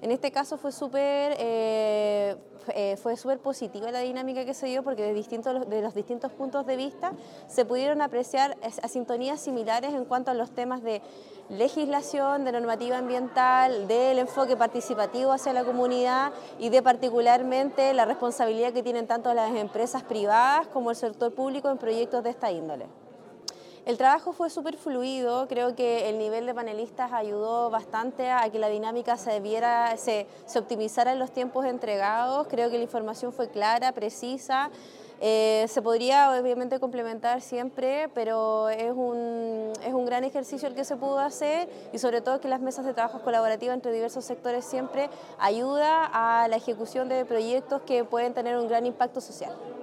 En este caso fue súper positiva la dinámica que se dio porque de los distintos puntos de vista se pudieron apreciar sintonías similares en cuanto a los temas de legislación, de normativa ambiental, del enfoque participativo hacia la comunidad y de particularmente la responsabilidad que tienen tanto las empresas privadas como el sector público en proyectos de esta índole. El trabajo fue súper fluido, creo que el nivel de panelistas ayudó bastante a que la dinámica se optimizara en los tiempos entregados, creo que la información fue clara, precisa, se podría obviamente complementar siempre, pero es un gran ejercicio el que se pudo hacer y sobre todo que las mesas de trabajo colaborativas entre diversos sectores siempre ayuda a la ejecución de proyectos que pueden tener un gran impacto social.